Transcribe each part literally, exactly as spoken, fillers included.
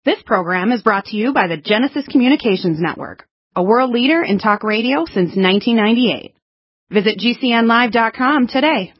This program is brought to you by the Genesis Communications Network, a world leader in talk radio since nineteen ninety-eight. Visit G C N live dot com today.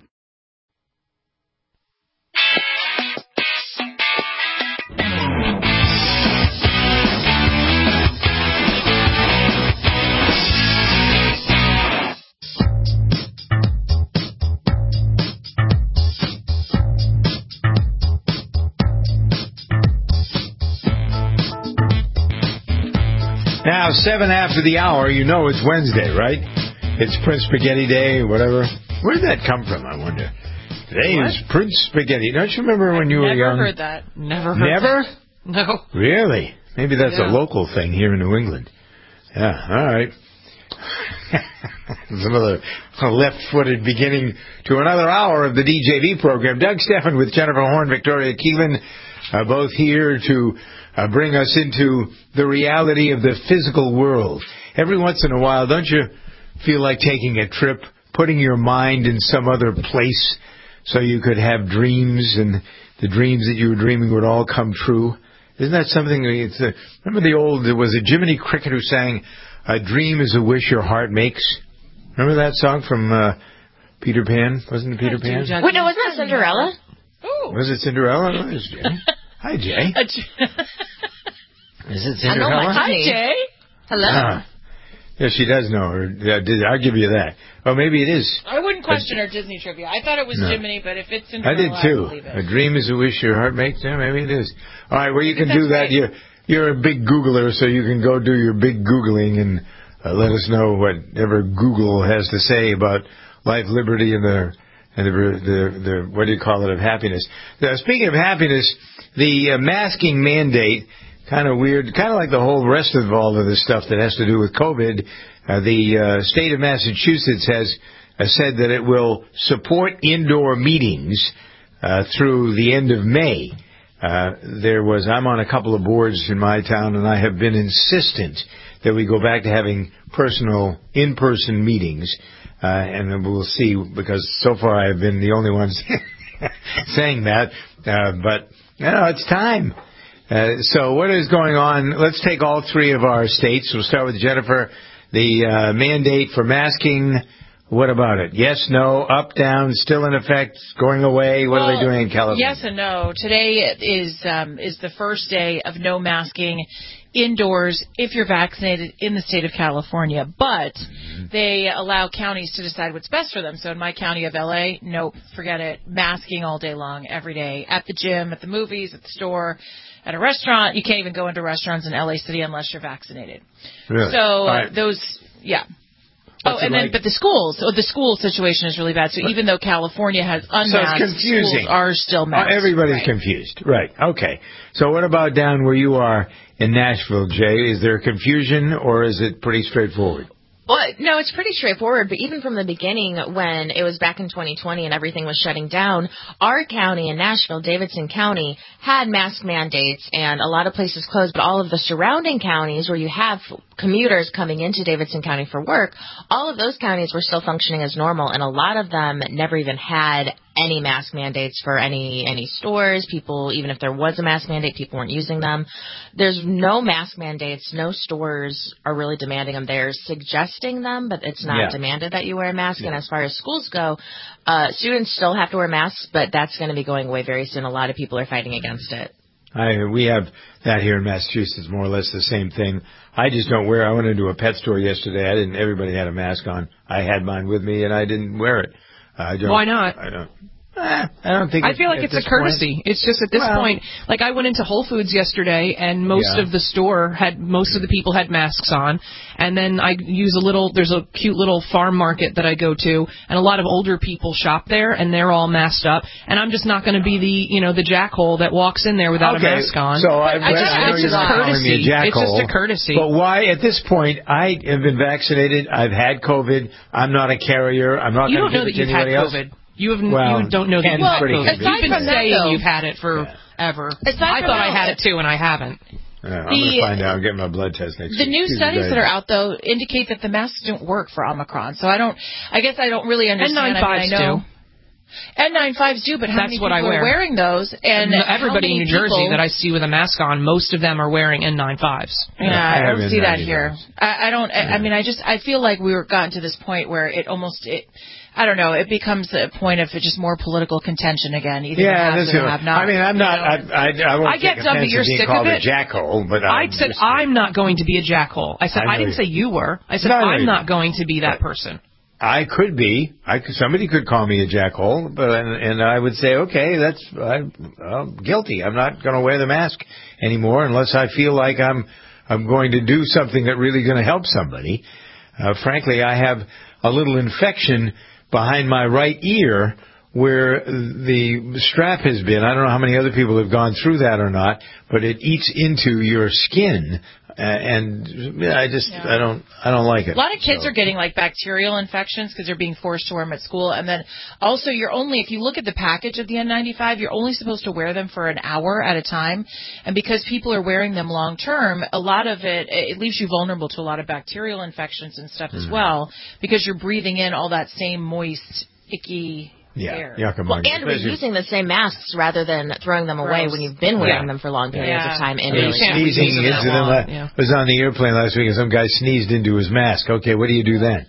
Now, seven after the hour, you know it's Wednesday, right? It's Prince Spaghetti Day or whatever. Where did that come from, I wonder? Today what? is Prince Spaghetti. Don't you remember when I've you were young? Never heard that. Never heard Never? that. No. Really? Maybe that's yeah. a local thing here in New England. Yeah, all right. Some of the left-footed beginning to another hour of the D J V program. Doug Steffen with Jennifer Horn, Victoria Keelan, uh, both here to uh, bring us into the reality of the physical world. Every once in a while, don't you feel like taking a trip, putting your mind in some other place so you could have dreams and the dreams that you were dreaming would all come true? Isn't that something? It's a, remember the old, there was a Jiminy Cricket who sang, "A dream is a wish your heart makes." Remember that song from uh, Peter Pan? Wasn't it Peter Pan? Wait, no, wasn't that Cinderella? Ooh. Was it Cinderella? Oh, it was Jay. Hi, Jay. Is it Cinderella? I know my Hi, Jay. Hello. Ah. Yeah, she does know her. I'll give you that. Oh, maybe it is. I wouldn't question her Disney trivia. I thought it was No. Jiminy, but if it's Cinderella, I did too. I believe it. A dream is a wish your heart makes. Yeah, maybe it is. All right, well, you can that's do that. right. You're, you're a big Googler, so you can go do your big Googling and uh, let us know whatever Google has to say about life, liberty, and the and the, the, the what do you call it, of happiness. Now, speaking of happiness, the uh, masking mandate, kind of weird, kind of like the whole rest of all of this stuff that has to do with COVID. Uh, the uh, state of Massachusetts has uh, said that it will support indoor meetings uh, through the end of May. Uh, there was, I'm on a couple of boards in my town, and I have been insistent that we go back to having personal, in-person meetings. Uh, and then we'll see, because so far I have been the only one saying that. Uh, but, you know, it's time. Uh, so what is going on? Let's take all three of our states. We'll start with Jennifer. The uh, mandate for masking, what about it? Yes, no, up, down, still in effect, going away? What well, are they doing in California? Yes and no. Today is um, is the first day of no masking indoors if you're vaccinated in the state of California. But mm-hmm. they allow counties to decide what's best for them. So in my county of L A, nope, forget it. Masking all day long, every day, at the gym, at the movies, at the store, at a restaurant. You can't even go into restaurants in L A City unless you're vaccinated. Really? So uh, right. those, yeah. What's oh, and then, like? but the schools, so the school situation is really bad. So even though California has unmasked, so it's confusing. Schools are still masked. Oh, everybody's right. confused. Right. Okay. So what about down where you are in Nashville, Jay? Is there confusion or is it pretty straightforward? Well, no, it's pretty straightforward, but even from the beginning when it was back in twenty twenty and everything was shutting down, our county in Nashville, Davidson County, had mask mandates and a lot of places closed, but all of the surrounding counties where you have commuters coming into Davidson County for work, all of those counties were still functioning as normal, and a lot of them never even had any mask mandates for any any stores. People, even if there was a mask mandate, people weren't using them. There's no mask mandates. No stores are really demanding them. They're suggesting them, but it's not yeah. demanded that you wear a mask. Yeah. And as far as schools go, uh, students still have to wear masks, but that's going to be going away very soon. A lot of people are fighting against it. I, we have that here in Massachusetts, more or less the same thing. I just don't wear. I went into a pet store yesterday. I didn't. Everybody had a mask on. I had mine with me, and I didn't wear it. I don't, Why not? I don't. Eh, I don't think. I feel like it's a courtesy. Point. It's just at this well, point, like I went into Whole Foods yesterday, and most yeah. of the store had, most of the people had masks on, and then I use a little. There's a cute little farm market that I go to, and a lot of older people shop there, and they're all masked up, and I'm just not going to be the, you know, the jackhole that walks in there without okay. a mask on. So I, I just, I know it's you're just not calling courtesy. me a jackhole. It's just a courtesy. But why, at this point, I have been vaccinated. I've had COVID. I'm not a carrier. I'm not you going to don't know give that it to you've had anybody else. COVID. You have well, you don't know that you've had COVID. Aside You've been from that, saying though, you've had it forever. Aside I thought that, I had it too, and I haven't. Yeah, I'm going to find out and get my blood test next The week. new Excuse studies me, that are out, though, indicate that the masks don't work for Omicron. So I don't, I guess I don't really understand. N ninety-fives I, mean, I know. do. N ninety-fives do, but how That's many what people I wear. are wearing those? And everybody in New Jersey people, that I see with a mask on, most of them are wearing N ninety-fives. Yeah, I, I don't see that here. N ninety-fives. I, I don't. I, I mean, I just I feel like we were gotten to this point where it almost it. I don't know. It becomes a point of just more political contention again. Either Yeah, have that's it or it. have not. I mean, I'm not. You know? I, I, I won't I get take dumb, but offense you're at being sick called of a it. jackhole, but I I'm said just- I'm not going to be a jackhole. I said I I, didn't know say you. you were. I said No, no, I'm you- not going to be that person. I could be. I could, somebody could call me a jackhole, but and, and I would say, okay, that's I'm, I'm guilty. I'm not going to wear the mask anymore unless I feel like I'm I'm going to do something that really going to help somebody. Uh, frankly, I have a little infection behind my right ear where the strap has been. I don't know how many other people have gone through that or not, but it eats into your skin, uh, and I just Yeah. I don't I don't like it. A lot of kids So. are getting like bacterial infections because they're being forced to wear them at school. And then also you're only, if you look at the package of the N ninety-five, you're only supposed to wear them for an hour at a time. And because people are wearing them long term, a lot of it, it leaves you vulnerable to a lot of bacterial infections and stuff as Mm. well, because you're breathing in all that same moist, icky Yeah, air. yucca Well, monkey. and Especially- reusing the same masks rather than throwing them away Gross. when you've been wearing Yeah. them for long periods Yeah. of time. Yeah, Indoors. you can't sneezing reuse them into that them. long, I yeah. was on the airplane last week and some guy sneezed into his mask. Okay, what do you do then?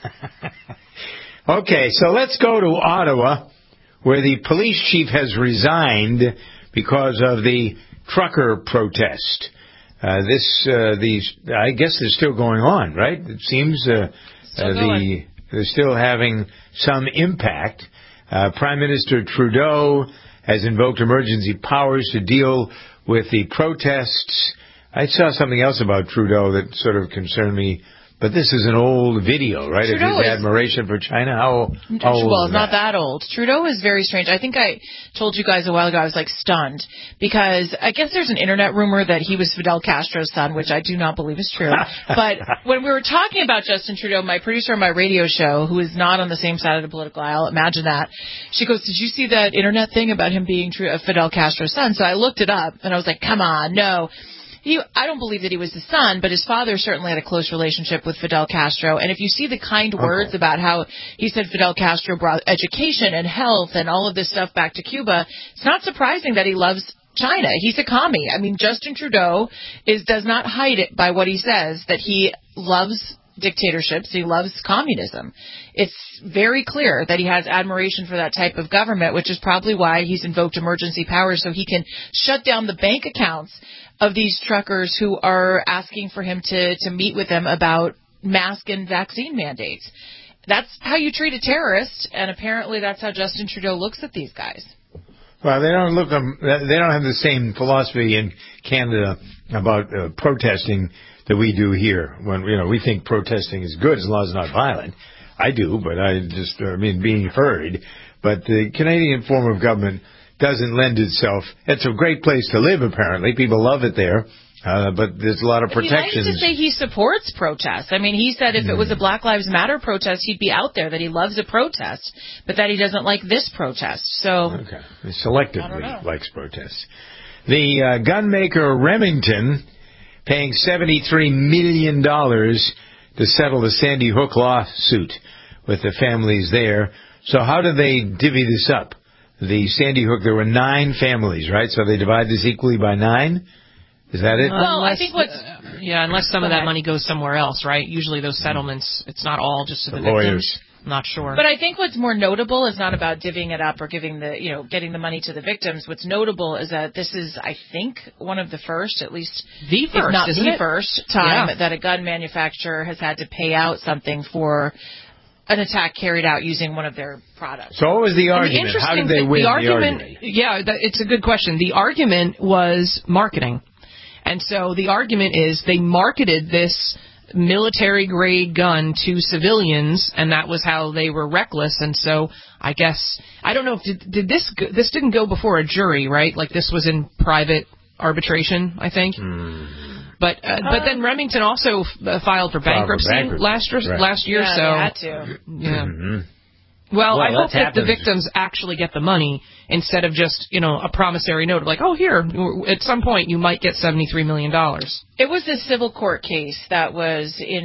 Okay, so let's go to Ottawa, where the police chief has resigned because of the trucker protest. Uh, this, uh, these, I guess they're still going on, right? It seems uh, Still uh, the going. they're still having some impact. Uh, Prime Minister Trudeau has invoked emergency powers to deal with the protests. I saw something else about Trudeau that sort of concerned me, but this is an old video, right? Trudeau of his is- admiration for China. How, how old Well, is not that old. Trudeau is very strange. I think I told you guys a while ago I was like stunned because I guess there's an internet rumor that he was Fidel Castro's son, which I do not believe is true. But when we were talking about Justin Trudeau, my producer on my radio show, who is not on the same side of the political aisle, imagine that, she goes, "Did you see that internet thing about him being Tru- Fidel Castro's son?" So I looked it up and I was like, "Come on, no." He, I don't believe that he was the son, but his father certainly had a close relationship with Fidel Castro. And if you see the kind words about how he said Fidel Castro brought education and health and all of this stuff back to Cuba, it's not surprising that he loves China. He's a commie. I mean, Justin Trudeau is does not hide it by what he says, that he loves dictatorships. He loves communism. It's very clear that he has admiration for that type of government, which is probably why he's invoked emergency powers so he can shut down the bank accounts of these truckers who are asking for him to, to meet with them about mask and vaccine mandates. That's how you treat a terrorist, and apparently that's how Justin Trudeau looks at these guys. Well, they don't look. Um, they don't have the same philosophy in Canada about uh, protesting that we do here. When you know we think protesting is good as long as it's not violent. I do, but I just I mean being heard. But the Canadian form of government doesn't lend itself. It's a great place to live. Apparently, people love it there. Uh, but there's a lot of protections. He likes to say he supports protests. I mean, he said if it was a Black Lives Matter protest, he'd be out there, that he loves a protest, but that he doesn't like this protest. So, Okay. He selectively likes protests. The uh, gun maker Remington paying seventy-three million dollars to settle the Sandy Hook lawsuit with the families there. So how do they divvy this up? The Sandy Hook, there were nine families, right? So they divide this equally by nine? Is that it? well, I Unless- think what's uh, yeah, unless some of that money goes somewhere else, right? Usually those settlements, it's not all just to the, The victims. lawyers. I'm not sure. But I think what's more notable is not about divvying it up or giving the, you know, getting the money to the victims. What's notable is that this is, I think, one of the first, at least, the if first, not isn't the it? first time Yeah. that a gun manufacturer has had to pay out something for an attack carried out using one of their products. So what was the And the argument? How did interesting they thing- win the the argument? argument? Yeah, that, it's a good question. The argument was marketing. And so the argument is they marketed this military-grade gun to civilians, and that was how they were reckless. And so I guess, I don't know, if did, did this go, this didn't go before a jury, right? Like this was in private arbitration, I think. Mm. But uh, but then Remington also uh, filed for bankruptcy, bankruptcy, last year, right. last year. Yeah, so they had to. yeah. Mm-hmm. Well, Well, I hope that's that the happened. victims actually get the money instead of just, you know, a promissory note of like, oh, here, at some point you might get seventy-three million dollars. It was a civil court case that was in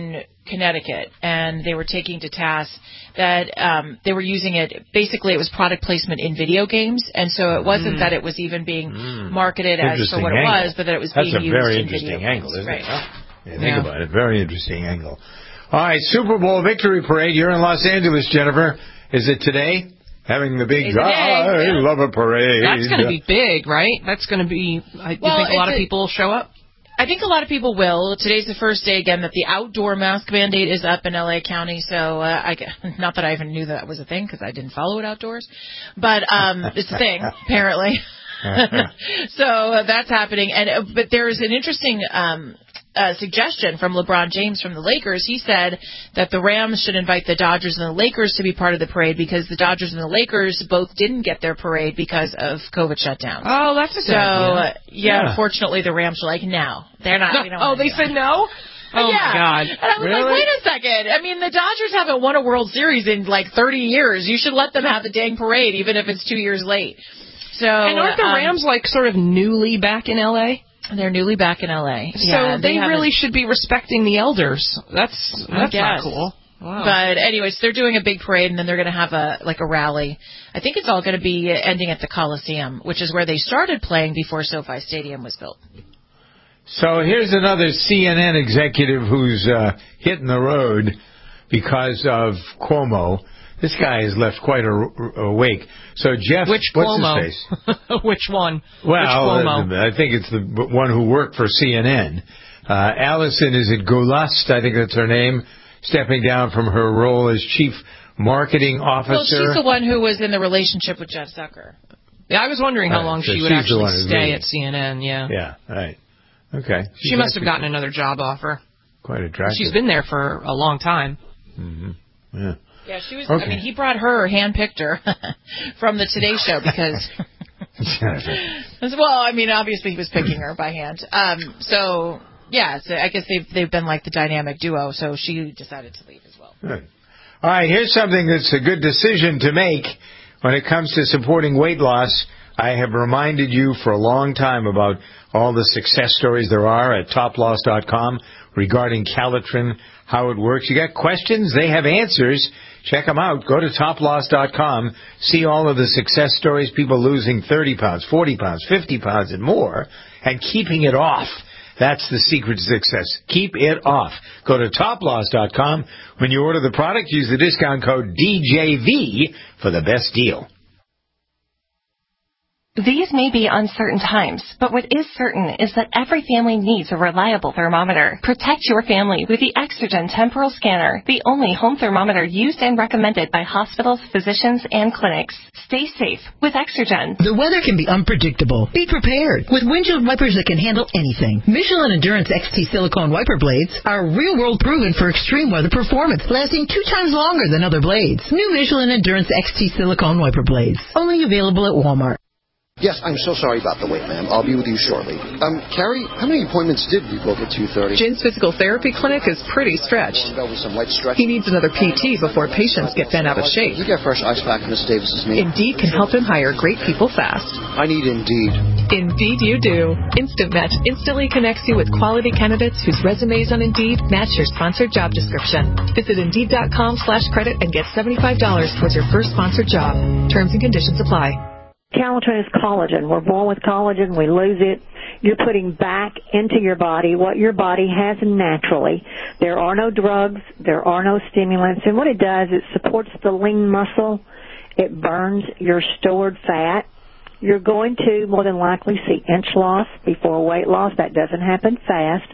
Connecticut, and they were taking to task that um, they were using it. Basically, it was product placement in video games, and so it wasn't mm. that it was even being mm. marketed as for what angle. it was, but that it was That's being used very in video interesting angle, games. isn't right. it? Huh? Yeah, think yeah. about it. Very interesting angle. All right, Super Bowl victory parade. You're in Los Angeles, Jennifer. Is it today? Having the big, ah, I yeah. love a parade. That's going to be big, right? That's going to be, I well, think a lot of people will show up? I think a lot of people will. Today's the first day, again, that the outdoor mask mandate is up in L A County. So, uh, I, not that I even knew that was a thing because I didn't follow it outdoors. But um, it's a thing, apparently. So uh, that's happening. And uh, But there's an interesting um, uh, suggestion from LeBron James from the Lakers. He said that the Rams should invite the Dodgers and the Lakers to be part of the parade because the Dodgers and the Lakers both didn't get their parade because of COVID shutdowns. Oh, that's a good So, uh, idea. yeah, yeah, unfortunately, the Rams were like, no, they're not. No, we don't oh, they said no? Oh, yeah. my God. And I was really? like, wait a second. I mean, the Dodgers haven't won a World Series in like thirty years. You should let them have the dang parade, even if it's two years late. So, and aren't the Rams um, like sort of newly back in L A? They're newly back in L A. So yeah, they, they really should be respecting the elders. That's that's not cool. Wow. But anyways, they're doing a big parade, and then they're going to have a like a rally. I think it's all going to be ending at the Coliseum, which is where they started playing before SoFi Stadium was built. So here's another C N N executive who's uh, hitting the road because of Cuomo. This guy is left quite a, a wake. So Jeff, which what's Cuomo? his face? Which one? Well, which Cuomo? Uh, I think it's the one who worked for C N N. Uh, Allison, is it Goulast? I think that's her name. Stepping down from her role as chief marketing officer. Well, she's the one who was in the relationship with Jeff Zucker. Yeah, I was wondering how long right, so she would actually stay at C N N. Yeah. Yeah. Right. Okay. She's she must have gotten another job offer. Quite attractive. She's been there for a long time. Mm-hmm. Yeah. Yeah, she was. Okay. I mean, he brought her, handpicked her from the Today Show because. Well, I mean, obviously he was picking her by hand. Um, so yeah, so I guess they've they've been like the dynamic duo. So she decided to leave as well. Good. All right, here's something that's a good decision to make when it comes to supporting weight loss. I have reminded you for a long time about all the success stories there are at top loss dot com regarding Calitrin, how it works. You got questions? They have answers. Check them out. Go to top loss dot com. See all of the success stories, people losing thirty pounds, forty pounds, fifty pounds and more, and keeping it off. That's the secret to success. Keep it off. Go to top loss dot com. When you order the product, use the discount code D J V for the best deal. These may be uncertain times, but what is certain is that every family needs a reliable thermometer. Protect your family with the Exergen Temporal Scanner, the only home thermometer used and recommended by hospitals, physicians, and clinics. Stay safe with Exergen. The weather can be unpredictable. Be prepared with windshield wipers that can handle anything. Michelin Endurance X T silicone wiper blades are real-world proven for extreme weather performance, lasting two times longer than other blades. New Michelin Endurance X T silicone wiper blades, only available at Walmart. Yes, I'm so sorry about the wait, ma'am. I'll be with you shortly. Um, Carrie, how many appointments did we book at two thirty? Jin's physical therapy clinic is pretty stretched. With some light stretch. He needs another P T before patients get bent out of shape. You get fresh ice pack in Miss Davis's meeting. Indeed can help him hire great people fast. I need Indeed. Indeed you do. Instant Match instantly connects you with quality candidates whose resumes on Indeed match your sponsored job description. Visit Indeed.com slash credit and get seventy-five dollars towards your first sponsored job. Terms and conditions apply. Calitrin is collagen. We're born with collagen. We lose it. You're putting back into your body what your body has naturally. There are no drugs. There are no stimulants. And what it does, it supports the lean muscle. It burns your stored fat. You're going to more than likely see inch loss before weight loss. That doesn't happen fast.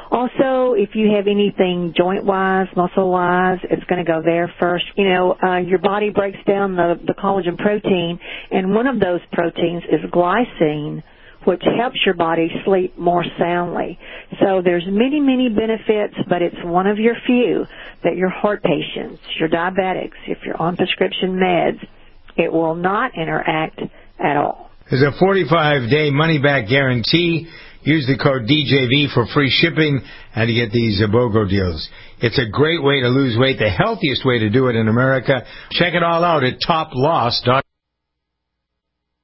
Also, if you have anything joint-wise, muscle-wise, it's going to go there first. You know, uh, your body breaks down the, the collagen protein, and one of those proteins is glycine, which helps your body sleep more soundly. So there's many, many benefits, but it's one of your few that your heart patients, your diabetics, if you're on prescription meds, it will not interact at all. There's a forty-five day money-back guarantee. Use the code D J V for free shipping and to get these BOGO deals. It's a great way to lose weight, the healthiest way to do it in America. Check it all out at top loss dot com.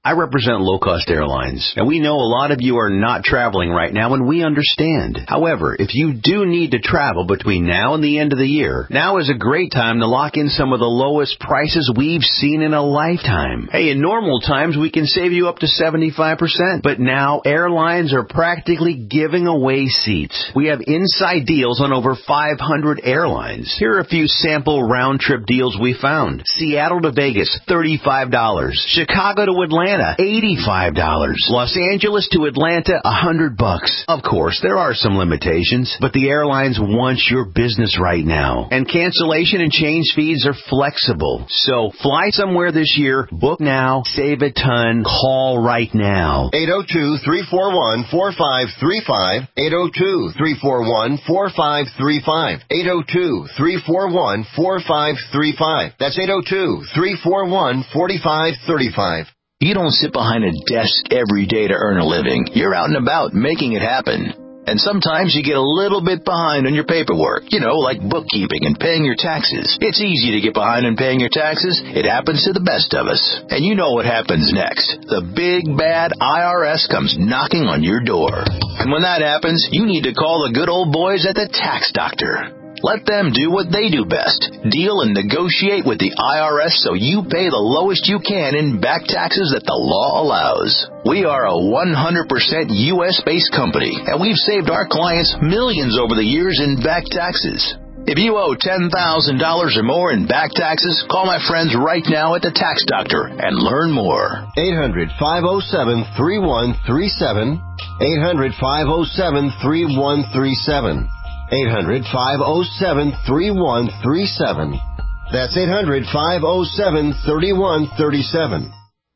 I represent low-cost airlines, and we know a lot of you are not traveling right now, and we understand. However, if you do need to travel between now and the end of the year, now is a great time to lock in some of the lowest prices we've seen in a lifetime. Hey, in normal times, we can save you up to seventy-five percent, but now airlines are practically giving away seats. We have inside deals on over five hundred airlines. Here are a few sample round-trip deals we found. Seattle to Vegas, thirty-five dollars. Chicago to Atlanta, eighty-five dollars. Los Angeles to Atlanta, one hundred bucks. Of course, there are some limitations, but the airlines want your business right now. And cancellation and change fees are flexible. So fly somewhere this year, book now, save a ton, call right now. eight oh two, three four one, four five three five. eight oh two, three four one, four five three five. eight oh two, three four one, four five three five. That's eight oh two, three four one, four five three five. You don't sit behind a desk every day to earn a living. You're out and about making it happen. And sometimes you get a little bit behind on your paperwork, you know, like bookkeeping and paying your taxes. It's easy to get behind on paying your taxes. It happens to the best of us. And you know what happens next. The big, bad I R S comes knocking on your door. And when that happens, you need to call the good old boys at the Tax Doctor. Let them do what they do best. Deal and negotiate with the I R S so you pay the lowest you can in back taxes that the law allows. We are a one hundred percent U S-based company, and we've saved our clients millions over the years in back taxes. If you owe ten thousand dollars or more in back taxes, call my friends right now at the Tax Doctor and learn more. eight hundred, five oh seven, three one three seven. eight hundred, five oh seven, three one three seven. eight hundred, five oh seven, three one three seven. That's eight hundred, five oh seven, three one three seven.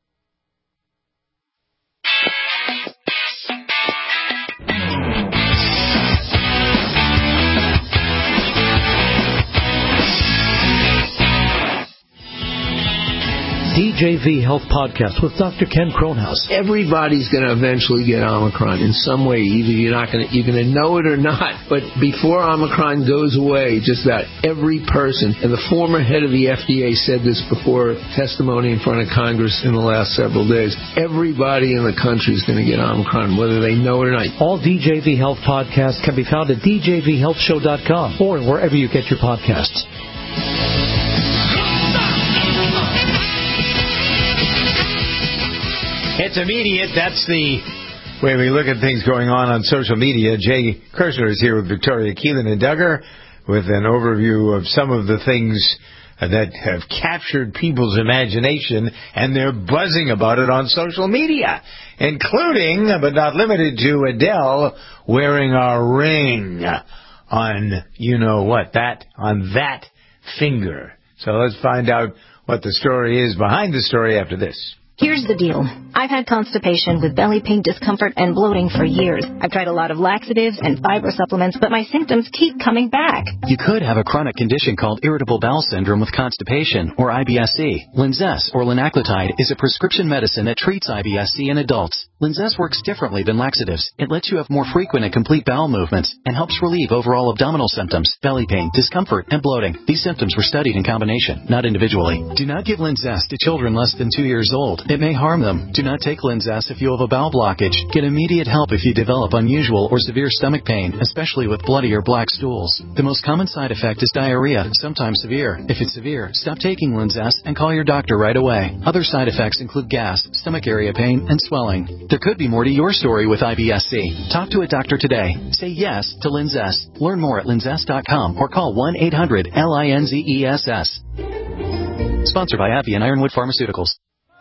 D J V Health Podcast with Doctor Ken Kronhaus. Everybody's going to eventually get Omicron in some way. Either you're not going to, you're going to know it or not. But before Omicron goes away, just about every person, and the former head of the F D A said this before testimony in front of Congress in the last several days, everybody in the country is going to get Omicron, whether they know it or not. All D J V Health podcasts can be found at d j v health show dot com or wherever you get your podcasts. It's immediate. That's the way we look at things going on on social media. Jay Kirshner is here with Victoria Keelan and Duggar with an overview of some of the things that have captured people's imagination, and they're buzzing about it on social media, including, but not limited to, Adele wearing a ring on, you know what, that, on that finger. So let's find out what the story is behind the story after this. Here's the deal. I've had constipation with belly pain, discomfort, and bloating for years. I've tried a lot of laxatives and fiber supplements, but my symptoms keep coming back. You could have a chronic condition called irritable bowel syndrome with constipation, or I B S C. Linzess, or linaclotide, is a prescription medicine that treats I B S C in adults. Linzess works differently than laxatives. It lets you have more frequent and complete bowel movements and helps relieve overall abdominal symptoms, belly pain, discomfort, and bloating. These symptoms were studied in combination, not individually. Do not give Linzess to children less than two years old. It may harm them. Do not take Linzess if you have a bowel blockage. Get immediate help if you develop unusual or severe stomach pain, especially with bloody or black stools. The most common side effect is diarrhea, sometimes severe. If it's severe, stop taking Linzess and call your doctor right away. Other side effects include gas, stomach area pain, and swelling. There could be more to your story with I B S C. Talk to a doctor today. Say yes to Linzess. Learn more at linzess dot com or call one eight hundred L I N Z E S S. Sponsored by AbbVie and Ironwood Pharmaceuticals.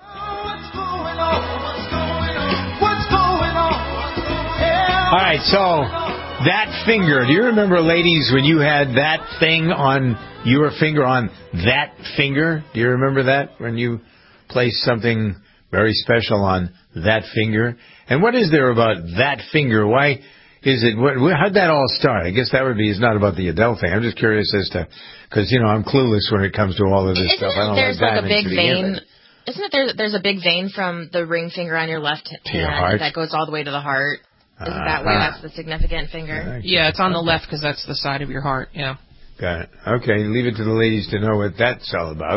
All right, so that finger. Do you remember, ladies, when you had that thing on your finger, on that finger? Do you remember that, when you placed something very special on that finger? And what is there about that finger? Why is it, what, how'd that all start? I guess that would be, it's not about the Adele thing. I'm just curious as to, because, you know, I'm clueless when it comes to all of this Isn't stuff. I don't there's like like a big vein. Isn't it there, there's a big vein from the ring finger on your left hand that goes all the way to the heart? Is it that way? That's the significant finger? Yeah, it's on the left because that's the side of your heart, yeah. Got it. Okay, leave it to the ladies to know what that's all about.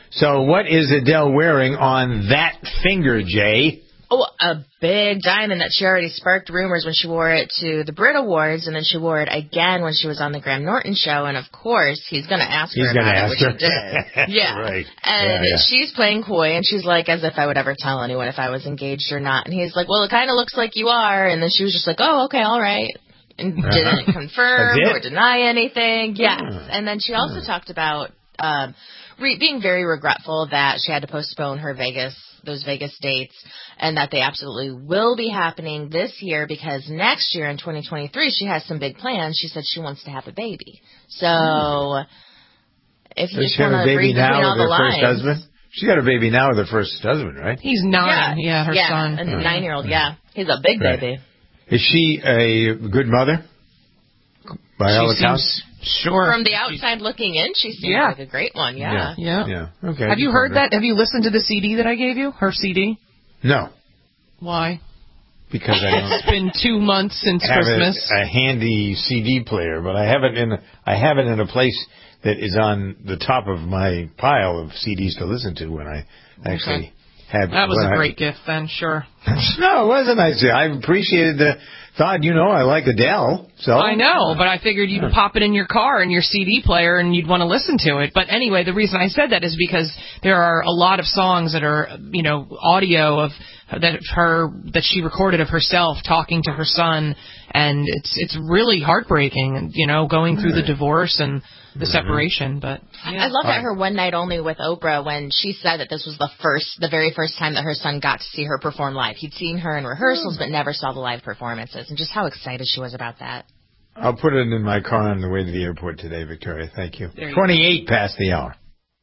So what is Adele wearing on that finger, Jay? Oh, a big diamond that she already sparked rumors when she wore it to the Brit Awards, and then she wore it again when she was on the Graham Norton show, and of course, he's going to ask her he's about gonna it, ask which her. he did. Yeah. Right. And yeah, yeah. she's playing coy, and she's like, as if I would ever tell anyone if I was engaged or not. And he's like, well, it kind of looks like you are. And then she was just like, oh, okay, all right. And didn't confirm or deny anything. Yes. Yeah. And then she also yeah. talked about um, re- being very regretful that she had to postpone her Vegas, those Vegas dates, and that they absolutely will be happening this year because next year in twenty twenty-three she has some big plans. She said she wants to have a baby. So mm. if you Does just want to read between all the lines. First husband? She got a baby now with her first husband, right? He's nine. Yeah, yeah her yeah, son. a yeah. nine-year-old, yeah. He's a big right. baby. Is she a good mother? By she all accounts? Sure. From the outside looking in, she seems yeah. like a great one, yeah. Yeah. Yeah. yeah. Okay. Have you heard that? Have you listened to the C D that I gave you? Her C D? No. Why? Because I don't. It's been two months since have Christmas. A, a handy C D player, but I have it in. I have it in a place that is on the top of my pile of C Ds to listen to when I actually okay. had. That was a I, great gift, then. Sure. No, it wasn't. I I appreciated the thought. You know, I like Adele, so I know, but I figured you'd pop it in your car in your C D player and you'd want to listen to it. But anyway, the reason I said that is because there are a lot of songs that are, you know, audio of that her that she recorded of herself talking to her son, and it's it's really heartbreaking, and you know, going through the divorce and the separation. But yeah. I love that her one night only with Oprah when she said that this was the first, the very first time that her son got to see her perform live. He'd seen her in rehearsals, but never saw the live performances, and just how excited she was about that. I'll put it in my car on the way to the airport today, Victoria. Thank you. you twenty-eight go. Past the hour.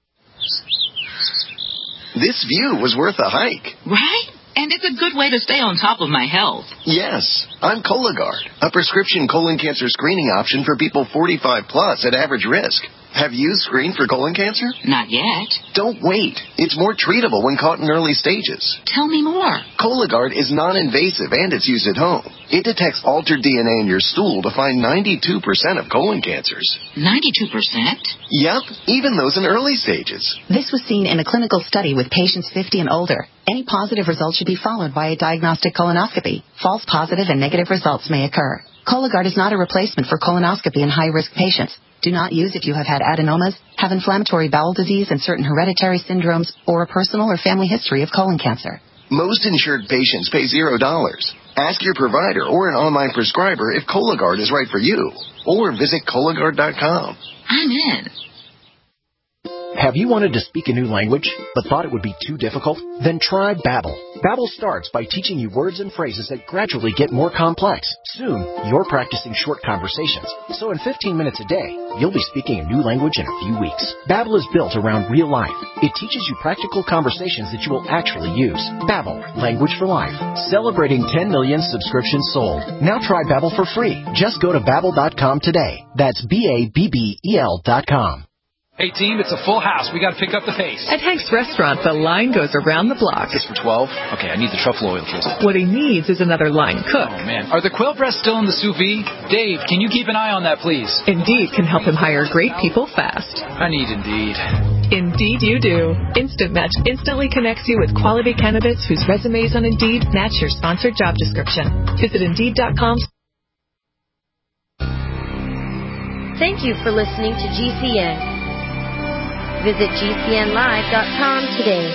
This view was worth a hike. Right? And it's a good way to stay on top of my health. Yes, I'm Cologuard, a prescription colon cancer screening option for people forty-five plus at average risk. Have you screened for colon cancer? Not yet. Don't wait. It's more treatable when caught in early stages. Tell me more. Cologuard is non-invasive and it's used at home. It detects altered D N A in your stool to find ninety-two percent of colon cancers. ninety-two percent? Yep, even those in early stages. This was seen in a clinical study with patients fifty and older. Any positive results should be followed by a diagnostic colonoscopy. False positive and negative results may occur. Cologuard is not a replacement for colonoscopy in high-risk patients. Do not use if you have had adenomas, have inflammatory bowel disease and certain hereditary syndromes, or a personal or family history of colon cancer. Most insured patients pay zero dollars. Ask your provider or an online prescriber if Cologuard is right for you, or visit Cologuard dot com. I'm in. Have you wanted to speak a new language, but thought it would be too difficult? Then try Babbel. Babbel starts by teaching you words and phrases that gradually get more complex. Soon, you're practicing short conversations. So in fifteen minutes a day, you'll be speaking a new language in a few weeks. Babbel is built around real life. It teaches you practical conversations that you will actually use. Babbel, language for life. Celebrating ten million subscriptions sold. Now try Babbel for free. Just go to Babbel dot com today. That's B A B B E L dot com. Hey, team, it's a full house. We got to pick up the pace. At Hank's Restaurant, the line goes around the block. This for twelve? Okay, I need the truffle oil twist. What he needs is another line cook. Oh, man. Are the quail breasts still in the sous vide? Dave, can you keep an eye on that, please? Indeed can help him hire great people fast. I need Indeed. Indeed you do. Instant Match instantly connects you with quality candidates whose resumes on Indeed match your sponsored job description. Visit Indeed dot com. Thank you for listening to G C N. Visit G C N live dot com today.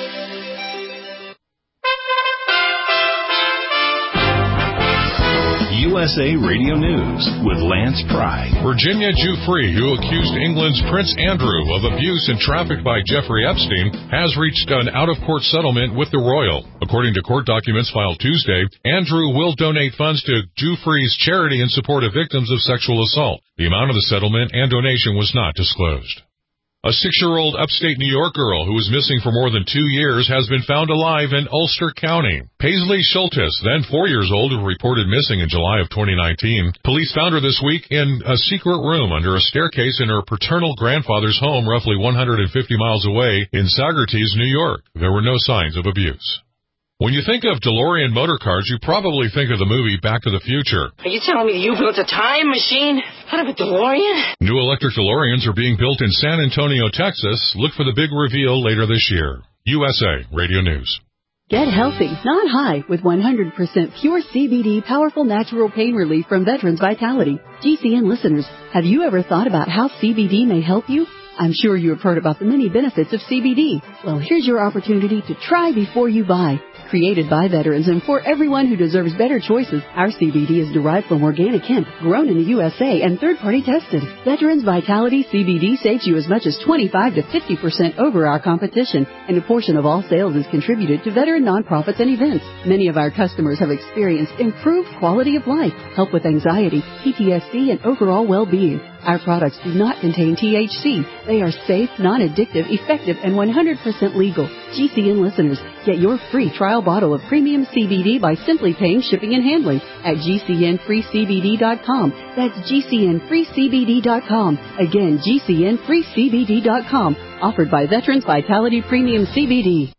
U S A Radio News with Lance Pry. Virginia Giuffre, who accused England's Prince Andrew of abuse and traffic by Jeffrey Epstein, has reached an out-of-court settlement with the royal. According to court documents filed Tuesday, Andrew will donate funds to Giuffre's charity in support of victims of sexual assault. The amount of the settlement and donation was not disclosed. A six-year-old upstate New York girl who was missing for more than two years has been found alive in Ulster County. Paisley Schultes, then four years old, was reported missing in July of twenty nineteen. Police found her this week in a secret room under a staircase in her paternal grandfather's home roughly one hundred fifty miles away in Saugerties, New York. There were no signs of abuse. When you think of DeLorean motor cars, you probably think of the movie Back to the Future. Are you telling me you built a time machine out of a DeLorean? New electric DeLoreans are being built in San Antonio, Texas. Look for the big reveal later this year. U S A Radio News. Get healthy, not high, with one hundred percent pure C B D powerful natural pain relief from Veterans Vitality. G C N listeners, have you ever thought about how C B D may help you? I'm sure you have heard about the many benefits of C B D. Well, here's your opportunity to try before you buy. Created by veterans and for everyone who deserves better choices, our C B D is derived from organic hemp, grown in the U S A and third-party tested. Veterans Vitality C B D saves you as much as twenty-five to fifty percent over our competition, and a portion of all sales is contributed to veteran nonprofits and events. Many of our customers have experienced improved quality of life, help with anxiety, P T S D, and overall well-being. Our products do not contain T H C. They are safe, non-addictive, effective, and one hundred percent legal. G C N listeners, get your free trial bottle of premium C B D by simply paying shipping and handling at G C N free C B D dot com. That's G C N free C B D dot com. Again, G C N free C B D dot com. Offered by Veterans Vitality Premium C B D.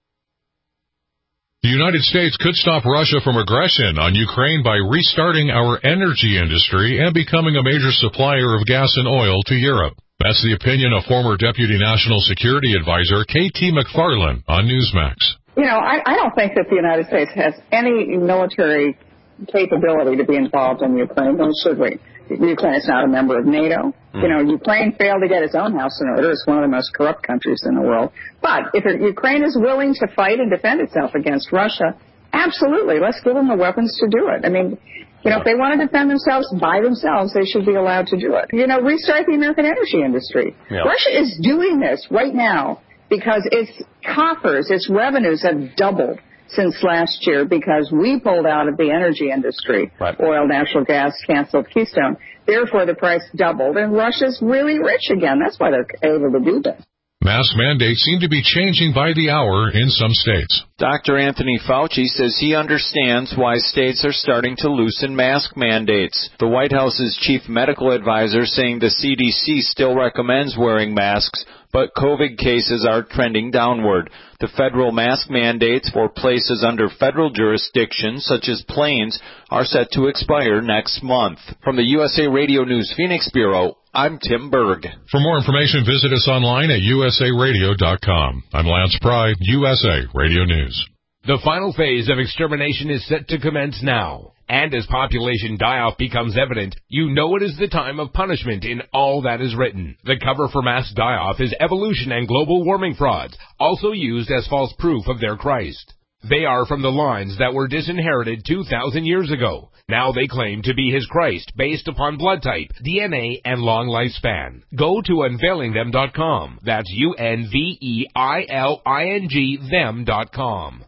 The United States could stop Russia from aggression on Ukraine by restarting our energy industry and becoming a major supplier of gas and oil to Europe. That's the opinion of former Deputy National Security Advisor K T McFarland on Newsmax. You know, I, I don't think that the United States has any military capability to be involved in Ukraine, nor should we. Ukraine is not a member of NATO. Mm. You know, Ukraine failed to get its own house in order. It's one of the most corrupt countries in the world. But if it, Ukraine is willing to fight and defend itself against Russia, absolutely, let's give them the weapons to do it. I mean, you know, if they want to defend themselves by themselves, they should be allowed to do it. You know, restart the American energy industry. Yeah. Russia is doing this right now because its coffers, its revenues have doubled since last year because we pulled out of the energy industry. Right. Oil, natural gas, canceled Keystone. Therefore, the price doubled, and Russia's really rich again. That's why they're able to do this. Mask mandates seem to be changing by the hour in some states. Doctor Anthony Fauci says he understands why states are starting to loosen mask mandates. The White House's chief medical advisor saying the C D C still recommends wearing masks, but COVID cases are trending downward. The federal mask mandates for places under federal jurisdiction, such as planes, are set to expire next month. From the U S A Radio News Phoenix Bureau, I'm Tim Berg. For more information, visit us online at U S A radio dot com. I'm Lance Pry, U S A Radio News. The final phase of extermination is set to commence now. And as population die-off becomes evident, you know it is the time of punishment in all that is written. The cover for mass die-off is evolution and global warming frauds, also used as false proof of their Christ. They are from the lines that were disinherited two thousand years ago. Now they claim to be his Christ based upon blood type, D N A, and long lifespan. Go to unveiling them dot com. That's U N V E I L I N G them dot com.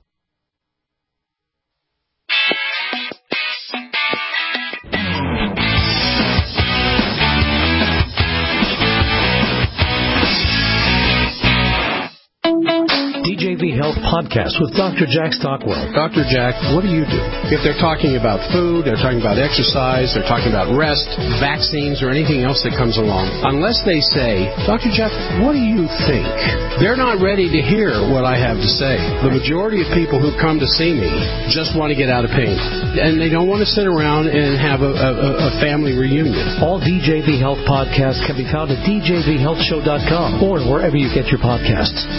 D J V Health Podcast with Doctor Jack Stockwell. Doctor Jack, what do you do? If they're talking about food, they're talking about exercise, they're talking about rest, vaccines, or anything else that comes along, unless they say, Doctor Jack, what do you think? They're not ready to hear what I have to say. The majority of people who come to see me just want to get out of pain, and they don't want to sit around and have a, a, a family reunion. All D J V Health podcasts can be found at D J V health show dot com or wherever you get your podcasts.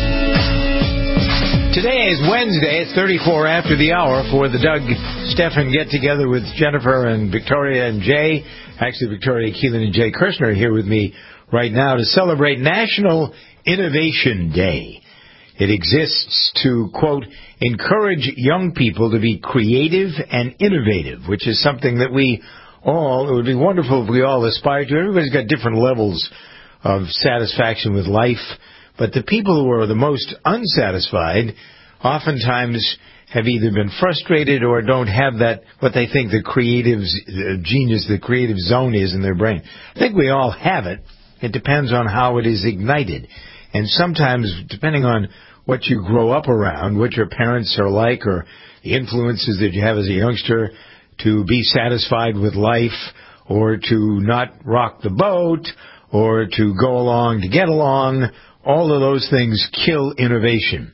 Today is Wednesday. It's thirty-four after the hour for the Doug Stephan get-together with Jennifer and Victoria and Jay. Actually, Victoria Keelan and Jay Kirshner are here with me right now to celebrate National Innovation Day. It exists to, quote, encourage young people to be creative and innovative, which is something that we all, it would be wonderful if we all aspire to. Everybody's got different levels of satisfaction with life. But the people who are the most unsatisfied oftentimes have either been frustrated or don't have that, what they think the creative genius, the creative zone is in their brain. I think we all have it. It depends on how it is ignited. And sometimes, depending on what you grow up around, what your parents are like, or the influences that you have as a youngster to be satisfied with life, or to not rock the boat, or to go along to get along, all of those things kill innovation.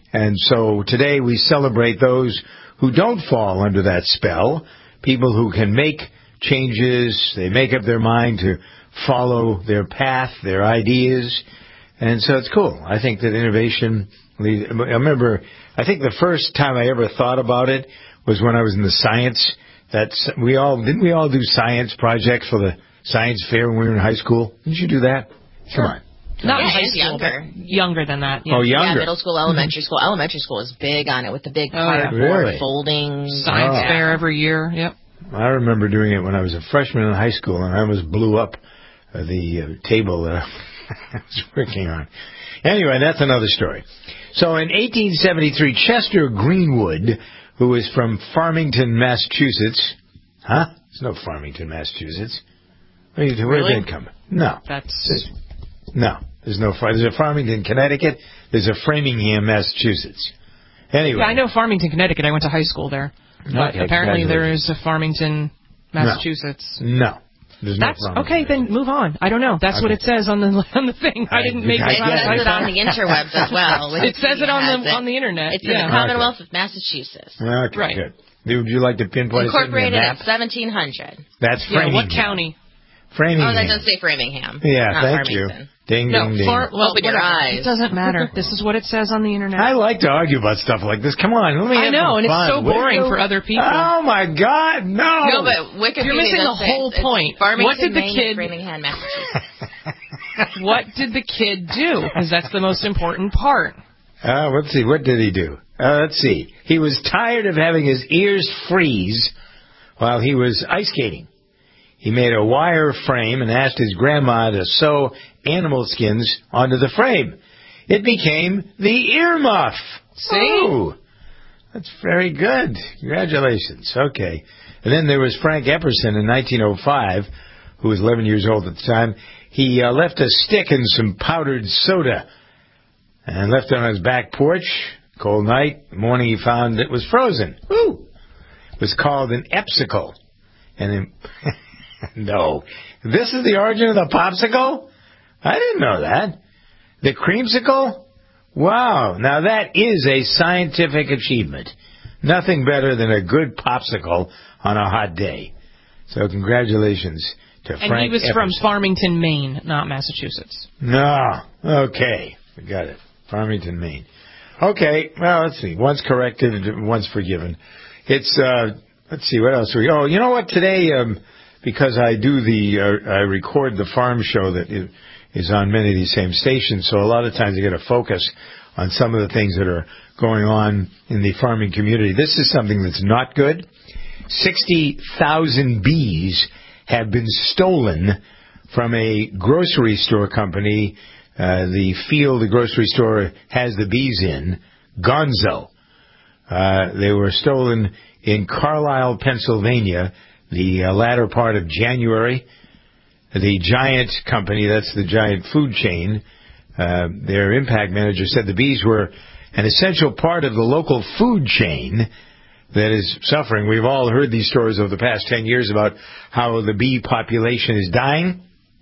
And so today we celebrate those who don't fall under that spell, people who can make changes, they make up their mind to follow their path, their ideas, and so it's cool. I think that innovation, I remember, I think the first time I ever thought about it was when I was in the science, that's, we all, didn't we all do science projects for the science fair when we were in high school? Didn't you do that? Come on. Not yeah, in high and school, younger. but younger than that. Yeah. Oh, younger. Yeah, middle school, elementary school. Elementary school is big on it with the big Oh, yeah. cardboard Really? folding. Science Oh. fair every year. Yep. I remember doing it when I was a freshman in high school, and I almost blew up uh, the uh, table that I was working on. Anyway, that's another story. So in eighteen seventy-three, Chester Greenwood, who is from Farmington, Massachusetts, huh? There's no Farmington, Massachusetts. Where did Really? that come from? No. That's No. There's no. There's a Farmington, Connecticut. There's a Framingham, Massachusetts. Anyway. Yeah, I know Farmington, Connecticut. I went to high school there. But Okay, apparently there congratulations. is a Farmington, Massachusetts. No. There's no That's Farmington. okay. Then move on. I don't know. That's Okay. what it says on the on the thing. I, I- didn't make I it. guess. It says it on the interwebs as well. It says it on Has the it. on the internet. It's in yeah. the Commonwealth of Massachusetts. Okay, Right. good. Would you like to pinpoint it in Incorporated the in map? seventeen hundred. That's Yeah, Framingham. what county? Framingham. Oh, that does say Framingham. Yeah, not thank Farmington. you. Ding, No, ding, ding. far, well, Open your whatever. eyes. It doesn't matter. This is what it says on the internet. I like to argue about stuff like this. Come on, let me I have know, some and it's fun. so What boring are you- for other people. Oh my God, no! No, but Wikipedia You're missing does the say whole it's point. Farmington, What did the Maine, kid- Framingham, Massachusetts. What did the kid do? Because that's the most important part. Uh, let's see, what did he do? Uh, let's see. He was tired of having his ears freeze while he was ice skating. He made a wire frame and asked his grandma to sew animal skins onto the frame. It became the earmuff. See? Oh, that's very good. Congratulations. Okay. And then there was Frank Epperson in nineteen oh five, who was eleven years old at the time. He uh, left a stick and some powdered soda and left it on his back porch. Cold night. Morning he found it was frozen. Woo! It was called an epsicle. And then, no. This is the origin of the popsicle? I didn't know that. The creamsicle? Wow. Now that is a scientific achievement. Nothing better than a good popsicle on a hot day. So congratulations to And Frank he was Epperson. from Farmington, Maine, not Massachusetts. No. Okay. We got it. Farmington, Maine. Okay. Well, let's see. Once corrected, once forgiven. It's, uh, let's see, what else? We, oh, you know what? Today, um, because I do the, uh, I record the farm show that is, is on many of these same stations, so a lot of times I get a focus on some of the things that are going on in the farming community. This is something that's not good. sixty thousand bees have been stolen from a grocery store company. Uh, the field the grocery store has the bees in, Gonzo. Uh, they were stolen in Carlisle, Pennsylvania, the uh, latter part of January. The Giant company, that's the Giant food chain, uh, their impact manager said the bees were an essential part of the local food chain that is suffering. We've all heard these stories over the past ten years about how the bee population is dying.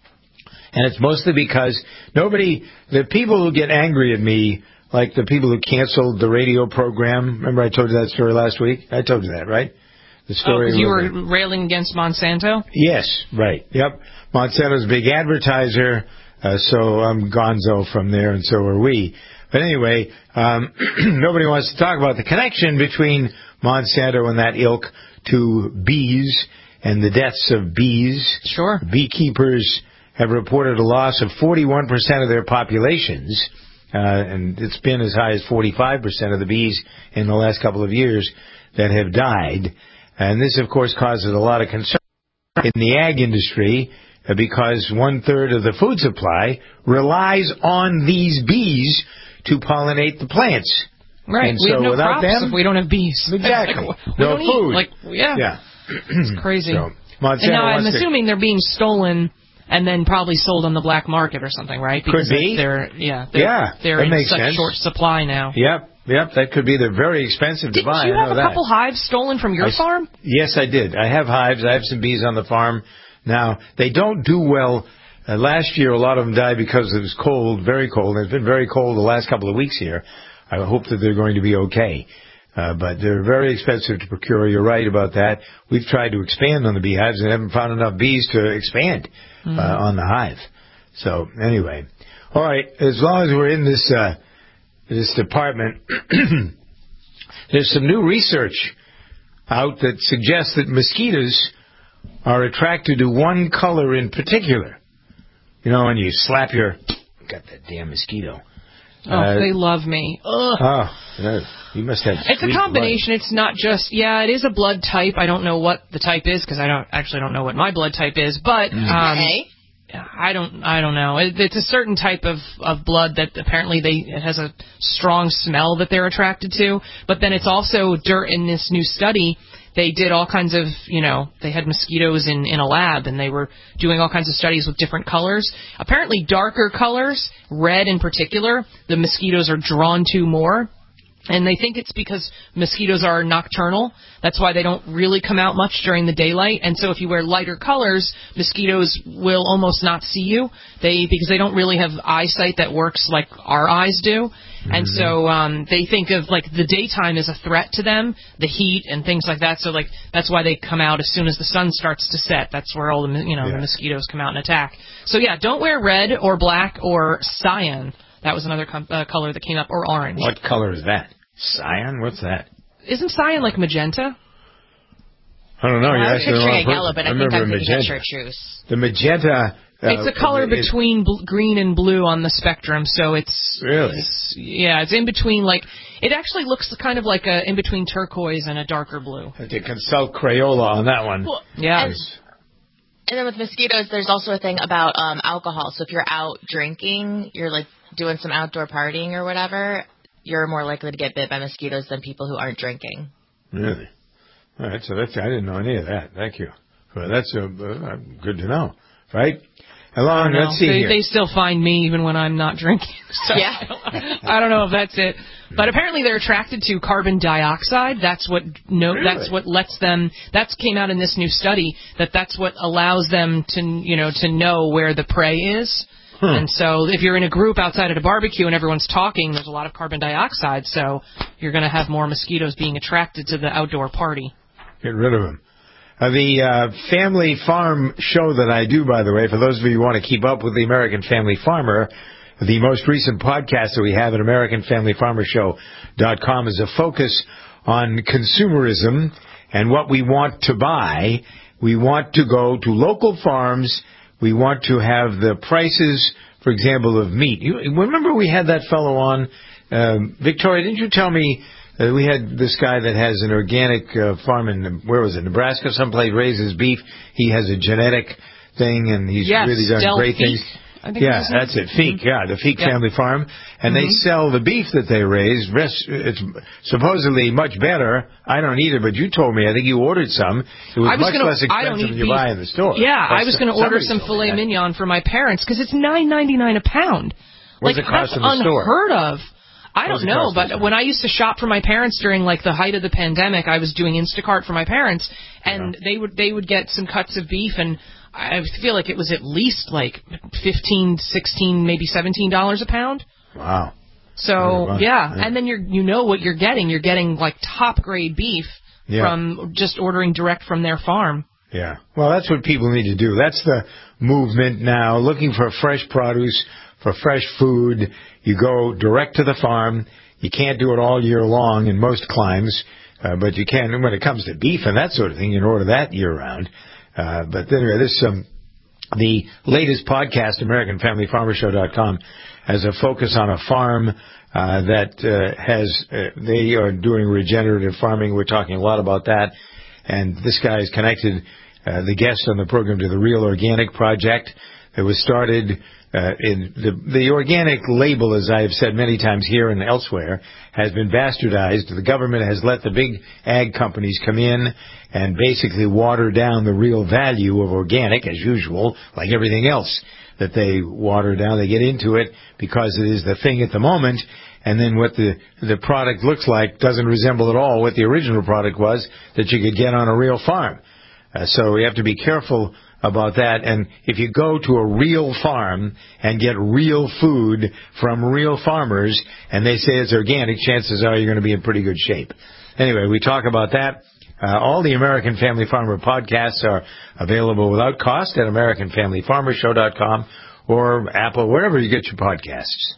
And it's mostly because nobody, the people who get angry at me, like the people who canceled the radio program. Remember I told you that story last week? I told you that, right? The Oh, story. because you with were railing against Monsanto? Yes, right. Yep. Monsanto's a big advertiser, uh, so I'm gonzo from there, and so are we. But anyway, um, nobody wants to talk about the connection between Monsanto and that ilk to bees and the deaths of bees. Sure. Beekeepers have reported a loss of forty-one percent of their populations, uh, and it's been as high as forty-five percent of the bees in the last couple of years that have died. And this, of course, causes a lot of concern in the ag industry uh, because one-third of the food supply relies on these bees to pollinate the plants. Right. And we so have no without crops them, if we don't have bees. Exactly. Like, we no don't food. Eat. Like, yeah. Yeah. It's crazy. So, Monsanto and now I'm wants to- assuming they're being stolen and then probably sold on the black market or something, right? Because Could be. They're, yeah. They're, Yeah, They're that in makes such sense. short supply now. Yep, yep, that could be. They're very expensive to Didn't buy. you I have know a that. couple hives stolen from your I s- farm? Yes, I did. I have hives. I have some bees on the farm. Now, they don't do well. Uh, last year, a lot of them died because it was cold, very cold. It's been very cold the last couple of weeks here. I hope that they're going to be okay. Uh, but they're very expensive to procure. You're right about that. We've tried to expand on the beehives and haven't found enough bees to expand uh, mm-hmm. on the hive. So anyway, all right. As long as we're in this uh, this department, there's some new research out that suggests that mosquitoes are attracted to one color in particular. You know, when you slap your... Got that damn mosquito. Oh, uh, they love me. Ugh. Oh, you must have... It's a combination. Blood. It's not just... Yeah, it is a blood type. I don't know what the type is because I don't actually don't know what my blood type is. But um, okay. I don't I don't know. It, it's a certain type of, of blood that apparently they it has a strong smell that they're attracted to. But then it's also dirt in this new study. They did all kinds of, you know, they had mosquitoes in, in a lab, and they were doing all kinds of studies with different colors. Apparently darker colors, red in particular, the mosquitoes are drawn to more. And they think it's because mosquitoes are nocturnal. That's why they don't really come out much during the daylight. And so if you wear lighter colors, mosquitoes will almost not see you. They because they don't really have eyesight that works like our eyes do. Mm-hmm. And so um, they think of like the daytime as a threat to them, the heat and things like that. So like that's why they come out as soon as the sun starts to set. That's where all the you know yeah. the mosquitoes come out and attack. So yeah, don't wear red or black or cyan. That was another com- uh, color that came up, or orange. What color is that? Cyan? What's that? Isn't cyan like magenta? I don't know. Well, You're I was asking the wrong picturing person. yellow, but I, I think I'm magenta. thinking of chartreuse. The magenta... Uh, it's a color it, between bl- green and blue on the spectrum, so it's... Really? It's, yeah, it's in between, like... It actually looks kind of like a in between turquoise and a darker blue. I have to consult Crayola on that one. Well, yeah. And, and then with mosquitoes, there's also a thing about um, alcohol. So if you're out drinking, you're like doing some outdoor partying or whatever, you're more likely to get bit by mosquitoes than people who aren't drinking. Really? All right, so that's I didn't know any of that. Thank you. Well, that's uh, uh, good to know, right? Along, let's see they, here. They still find me even when I'm not drinking. So yeah. I don't know if that's it. But apparently they're attracted to carbon dioxide. That's what no, really? that's what lets them. That came out in this new study. That that's what allows them to you know to know where the prey is. Hmm. And so if you're in a group outside at a barbecue and everyone's talking, there's a lot of carbon dioxide. So you're going to have more mosquitoes being attracted to the outdoor party. Get rid of them. Uh, the uh, Family Farm show that I do, by the way, for those of you who want to keep up with the American Family Farmer, the most recent podcast that we have at American Family Farmer Show dot com is a focus on consumerism and what we want to buy. We want to go to local farms. We want to have the prices, for example, of meat. You remember we had that fellow on, um, Victoria, didn't you tell me uh, we had this guy that has an organic uh, farm in, where was it, Nebraska, someplace, raises beef. He has a genetic thing, and he's yes, really done Del great Feek. things. I think Yeah, that's it. Feek, mm-hmm. yeah, the Feek yeah. Family Farm. And mm-hmm. they sell the beef that they raise. It's supposedly much better. I don't eat it, but you told me, I think you ordered some. It was much gonna, less expensive than you beef. buy in the store. Yeah, That's I was going to order some filet that. mignon for my parents because it's nine ninety-nine a pound. What's like, it cost that's in the store? unheard of. I What don't know, but store? when I used to shop for my parents during like the height of the pandemic, I was doing Instacart for my parents, and yeah. they would they would get some cuts of beef, and I feel like it was at least like fifteen, sixteen, maybe seventeen dollars a pound. Wow. So yeah. yeah, and then you're you know what you're getting. You're getting like top grade beef yeah. from just ordering direct from their farm. Yeah. Well, that's what people need to do. That's the movement now. Looking for fresh produce, for fresh food. You go direct to the farm. You can't do it all year long in most climes, uh, but you can when it comes to beef and that sort of thing. You can order that year round. Uh, but anyway, this um, the latest podcast, American Family Farmer Show dot com, has a focus on a farm uh, that uh, has uh, they are doing regenerative farming. We're talking a lot about that, and this guy has connected uh, the guest on the program to the Real Organic Project that was started. Uh, in the, the organic label, as I have said many times here and elsewhere, has been bastardized. The government has let the big ag companies come in and basically water down the real value of organic, as usual, like everything else that they water down. They get into it because it is the thing at the moment, and then what the the product looks like doesn't resemble at all what the original product was that you could get on a real farm. Uh, so we have to be careful about that. And if you go to a real farm and get real food from real farmers and they say it's organic, chances are you're going to be in pretty good shape. Anyway, we talk about that. Uh, all the American Family Farmer podcasts are available without cost at American Family Farmer Show dot com or Apple, wherever you get your podcasts.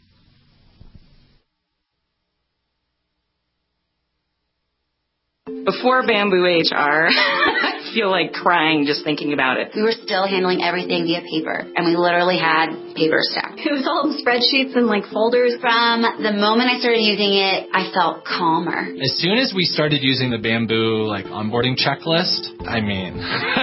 Before Bamboo H R, I feel like crying just thinking about it. We were still handling everything via paper, and we literally had paper stacked. It was all spreadsheets and like folders. From the moment I started using it, I felt calmer. As soon as we started using the Bamboo like onboarding checklist, I mean,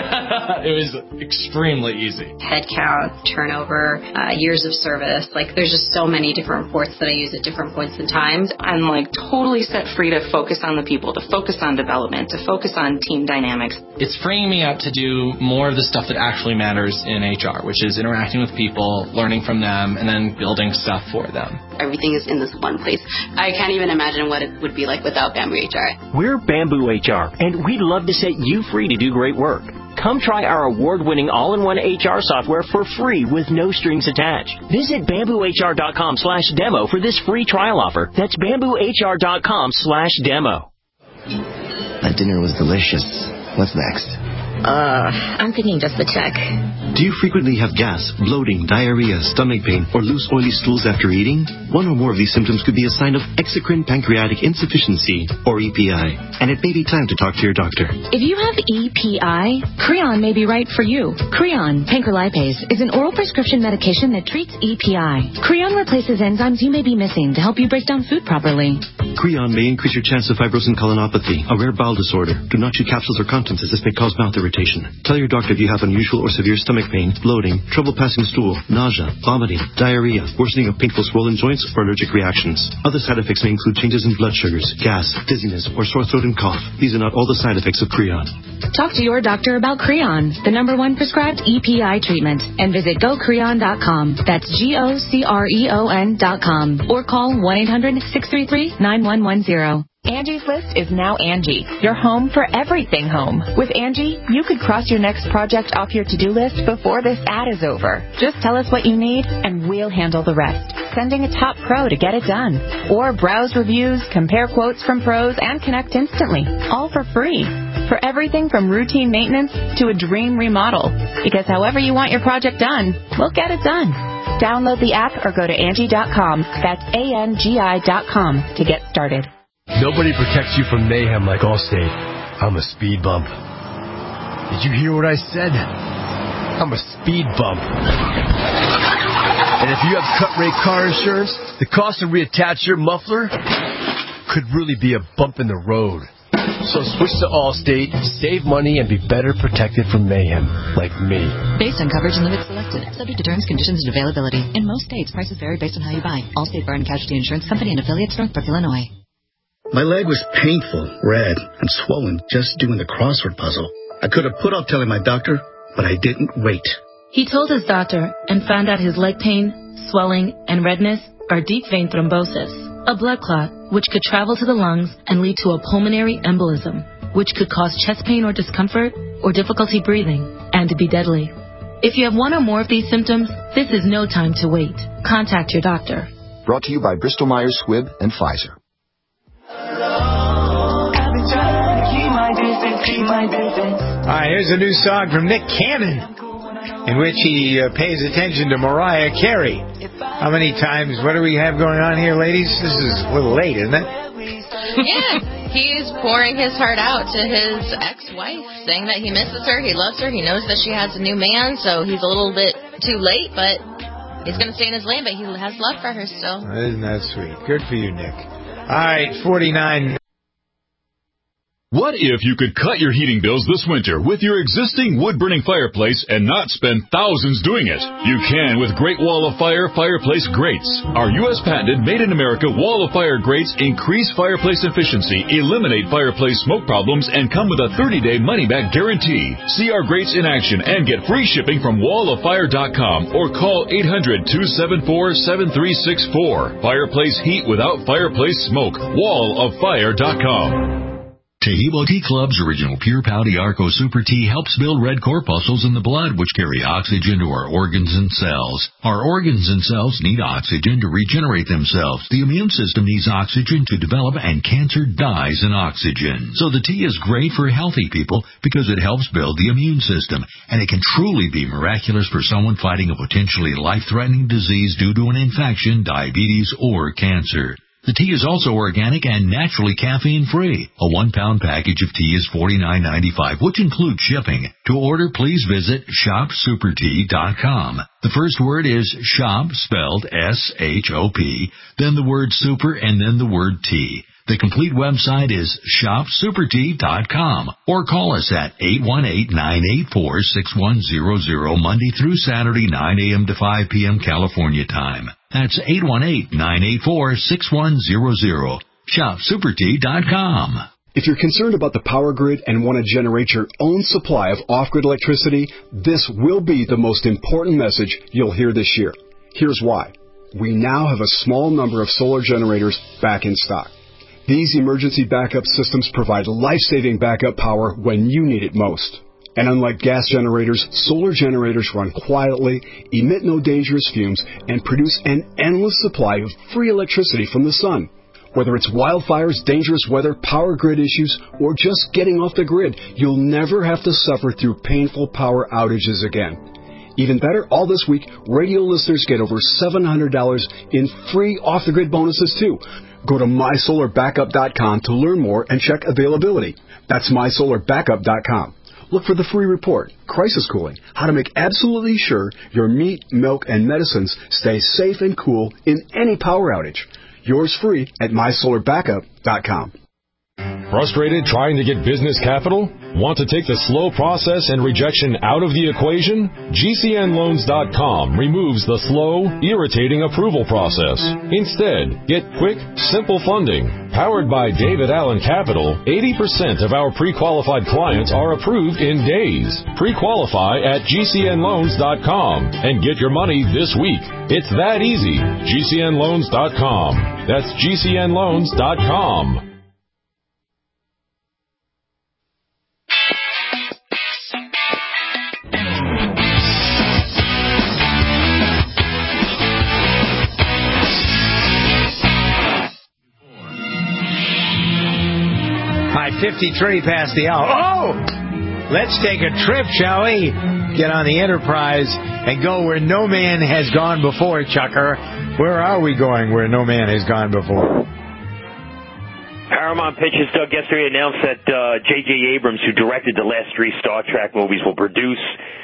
it was extremely easy. Head count, turnover, uh, years of service. Like there's just so many different reports that I use at different points in time. I'm like totally set free to focus on the people, to focus on development, to focus on team dynamics. It's freeing me up to do more of the stuff that actually matters in H R, which is interacting with people, learning from them, and then building stuff for them. Everything is in this one place. I can't even imagine what it would be like without Bamboo H R. We're Bamboo H R, and we'd love to set you free to do great work. Come try our award-winning all-in-one H R software for free with no strings attached. Visit bamboo h r dot com slash demo for this free trial offer. That's bamboo h r dot com slash demo. That dinner was delicious. What's next? Uh, I'm thinking just the check. Do you frequently have gas, bloating, diarrhea, stomach pain, or loose oily stools after eating? One or more of these symptoms could be a sign of exocrine pancreatic insufficiency, or E P I, and it may be time to talk to your doctor. If you have E P I, Creon may be right for you. Creon, pancrelipase, is an oral prescription medication that treats E P I. Creon replaces enzymes you may be missing to help you break down food properly. Creon may increase your chance of fibrosing colonopathy, a rare bowel disorder. Do not chew capsules or contents as this may cause mouth irritation. Tell your doctor if you have unusual or severe stomach pain, bloating, trouble passing stool, nausea, vomiting, diarrhea, worsening of painful swollen joints, or allergic reactions. Other side effects may include changes in blood sugars, gas, dizziness, or sore throat and cough. These are not all the side effects of Creon. Talk to your doctor about Creon, the number one prescribed E P I treatment, and visit go creon dot com. That's G O C R E O N dot com. Or call one eight hundred six three three nine one one zero. Angie's List is now Angie, your home for everything home. With Angie, you could cross your next project off your to-do list before this ad is over. Just tell us what you need, and we'll handle the rest. Sending a top pro to get it done. Or browse reviews, compare quotes from pros, and connect instantly. All for free. For everything from routine maintenance to a dream remodel. Because however you want your project done, we'll get it done. Download the app or go to Angie dot com. That's A N G I dot com to get started. Nobody protects you from mayhem like Allstate. I'm a speed bump. Did you hear what I said? I'm a speed bump. And if you have cut rate car insurance, the cost to reattach your muffler could really be a bump in the road. So switch to Allstate, save money, and be better protected from mayhem, like me. Based on coverage and limits selected. Subject to terms, conditions, and availability. In most states, prices vary based on how you buy. Allstate Bar and Casualty Insurance Company and affiliates, Northbrook, Illinois. My leg was painful, red, and swollen just doing the crossword puzzle. I could have put off telling my doctor, but I didn't wait. He told his doctor and found out his leg pain, swelling, and redness are deep vein thrombosis, a blood clot which could travel to the lungs and lead to a pulmonary embolism, which could cause chest pain or discomfort or difficulty breathing, and to be deadly. If you have one or more of these symptoms, this is no time to wait. Contact your doctor. Brought to you by Bristol Myers Squibb and Pfizer. All right, here's a new song from Nick Cannon, in which he uh, pays attention to Mariah Carey. How many times? What do we have going on here, ladies? This is a little late, isn't it? Yeah, he's pouring his heart out to his ex-wife, saying that he misses her, he loves her, he knows that she has a new man, so he's a little bit too late, but he's going to stay in his lane, but he has love for her still. Isn't that sweet? Good for you, Nick. All right, forty-nine. What if you could cut your heating bills this winter with your existing wood-burning fireplace and not spend thousands doing it? You can with Great Wall of Fire fireplace grates. Our U S patented made-in-America Wall of Fire grates increase fireplace efficiency, eliminate fireplace smoke problems, and come with a thirty-day money-back guarantee. See our grates in action and get free shipping from wall of fire dot com or call eight hundred, two seven four, seven three six four. Fireplace heat without fireplace smoke. wall of fire dot com. Tahibo Tea Club's original Pure Pouty Arco Super Tea helps build red corpuscles in the blood, which carry oxygen to our organs and cells. Our organs and cells need oxygen to regenerate themselves. The immune system needs oxygen to develop, and cancer dies in oxygen. So the tea is great for healthy people because it helps build the immune system, and it can truly be miraculous for someone fighting a potentially life-threatening disease due to an infection, diabetes, or cancer. The tea is also organic and naturally caffeine-free. A one-pound package of tea is forty-nine ninety-five, which includes shipping. To order, please visit shop super tea dot com. The first word is shop, spelled S H O P, then the word super, and then the word tea. The complete website is shop super tea dot com, or call us at eight one eight, nine eight four, six one zero zero Monday through Saturday, nine a.m. to five p.m. California time. That's eight one eight, nine eight four, six one zero zero. shop super tea dot com. If you're concerned about the power grid and want to generate your own supply of off-grid electricity, this will be the most important message you'll hear this year. Here's why. We now have a small number of solar generators back in stock. These emergency backup systems provide life-saving backup power when you need it most. And unlike gas generators, solar generators run quietly, emit no dangerous fumes, and produce an endless supply of free electricity from the sun. Whether it's wildfires, dangerous weather, power grid issues, or just getting off the grid, you'll never have to suffer through painful power outages again. Even better, all this week, radio listeners get over seven hundred dollars in free off-the-grid bonuses, too. Go to my solar backup dot com to learn more and check availability. That's my solar backup dot com. Look for the free report, Crisis Cooling, how to make absolutely sure your meat, milk, and medicines stay safe and cool in any power outage. Yours free at my solar backup dot com. Frustrated trying to get business capital? Want to take the slow process and rejection out of the equation? G C N loans dot com removes the slow, irritating approval process. Instead, get quick, simple funding. Powered by David Allen Capital, eighty percent of our pre-qualified clients are approved in days. Pre-qualify at G C N loans dot com and get your money this week. It's that easy. G C N loans dot com. That's G C N loans dot com. fifty-three past the hour. Oh! Let's take a trip, shall we? Get on the Enterprise and go where no man has gone before, Chucker. Where are we going where no man has gone before? Paramount Pictures, Doug, yesterday announced that uh, J J. Abrams, who directed the last three Star Trek movies, will produce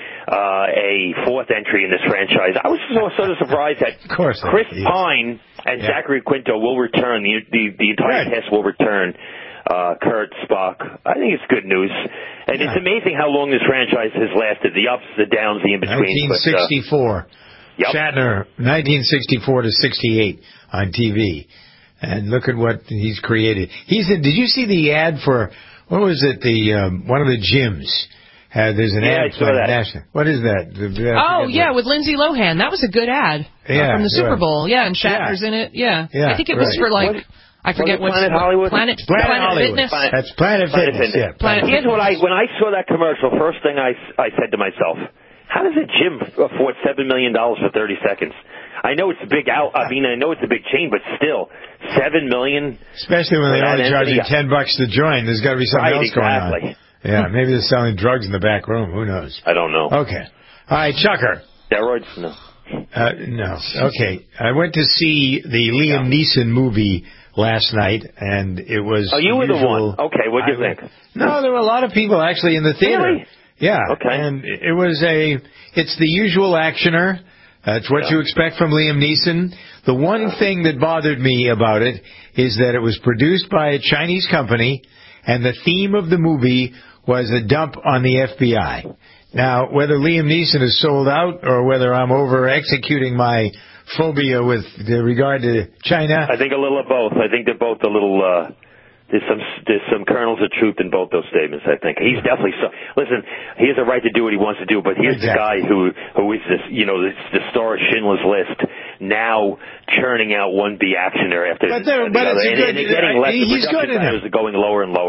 uh, a fourth entry in this franchise. I was so, sort of surprised that of course Chris Pine and yeah. Zachary Quinto will return. The, the, the entire Good. cast will return. Uh, Kurt, Spock. I think it's good news. And yeah. it's amazing how long this franchise has lasted. The ups, the downs, the in-between. nineteen sixty-four. But, uh, yep. Shatner, nineteen sixty-four to sixty-eight on T V. And look at what he's created. He's in, did you see the ad for, what was it, the um, one of the gyms? Uh, there's an yeah, ad for the national. What is that? The, oh, yeah, what. with Lindsay Lohan. That was a good ad yeah, uh, from the Super right. Bowl. Yeah, and Shatner's yeah. in it. Yeah. yeah I think it right. was for like... What? I forget what Planet Hollywood. Planet, Planet, Planet Hollywood. Fitness. Planet, That's Planet, Planet Fitness. Fitness. Yeah, Planet Here's Fitness. what I when I saw that commercial. First thing I I said to myself, how does a gym afford seven million dollars for thirty seconds? I know it's a big out. I mean, I know it's a big chain, but still, seven million. Especially when they only charge you ten bucks to join. There's got to be something right, else exactly. going on. Yeah, maybe they're selling drugs in the back room. Who knows? I don't know. Okay. All right, Chucker. Steroids? No. Uh, no. Okay. I went to see the Liam yeah. Neeson movie last night, and it was. Oh, you were usual, the one. Okay, what do you I, think? No, there were a lot of people actually in the theater. Really? Yeah. Okay. And it was a. It's the usual actioner. That's what yeah. you expect from Liam Neeson. The one thing that bothered me about it is that it was produced by a Chinese company, and the theme of the movie was a dump on the F B I. Now, whether Liam Neeson is sold out or whether I'm over executing my phobia with regard to China, I think a little of both. I think they're both a little. Uh, there's some there's some kernels of truth in both those statements. I think he's definitely so. Listen, he has a right to do what he wants to do, but here's exactly. the guy who who is this, you know, this, the star of Schindler's List, now churning out one B actioner after but there, but the other, it's and, good, and they're getting less. He's good in it. Going lower and lower.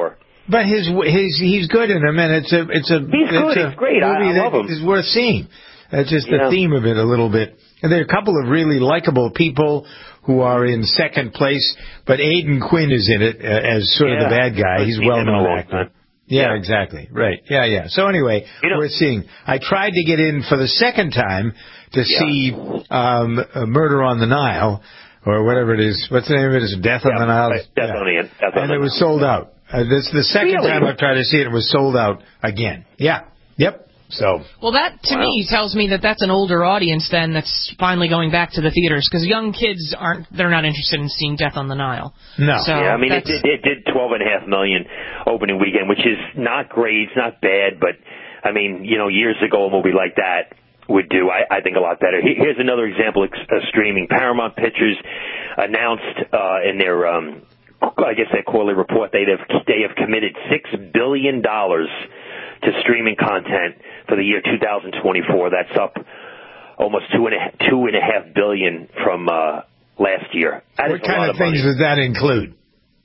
But his his he's good in them, and it's a it's a he's it's good. a He's great. movie I, I that love him. is worth seeing. That's just the yeah. theme of it a little bit. And there are a couple of really likable people who are in second place, but Aidan Quinn is in it uh, as sort yeah. of the bad guy. He's a well-known actor. Yeah, yeah, exactly. Right. Yeah, yeah. So anyway, you know, we're seeing. I tried to get in for the second time to yeah. see um, Murder on the Nile, or whatever it is. What's the name of it? Is it Death yeah, on the Nile? Right. Death yeah. on the Death And on it was Nile. sold out. Uh, this is the second really? time I've tried to see it. It was sold out again. Yeah. Yep. So. Well, that to wow. me tells me that that's an older audience then that's finally going back to the theaters, because young kids aren't, they're not interested in seeing Death on the Nile. No. So yeah, I mean, it did, it did twelve and a half million opening weekend, which is not great. It's not bad, but, I mean, you know, years ago a movie like that would do, I, I think, a lot better. Here's another example of streaming. Paramount Pictures announced uh, in their, um, I guess, their quarterly report, they have, they have committed six billion dollars to streaming content for the year two thousand twenty-four. That's up almost two and a, two and a half billion from uh, last year. That what kind of, of things does that include?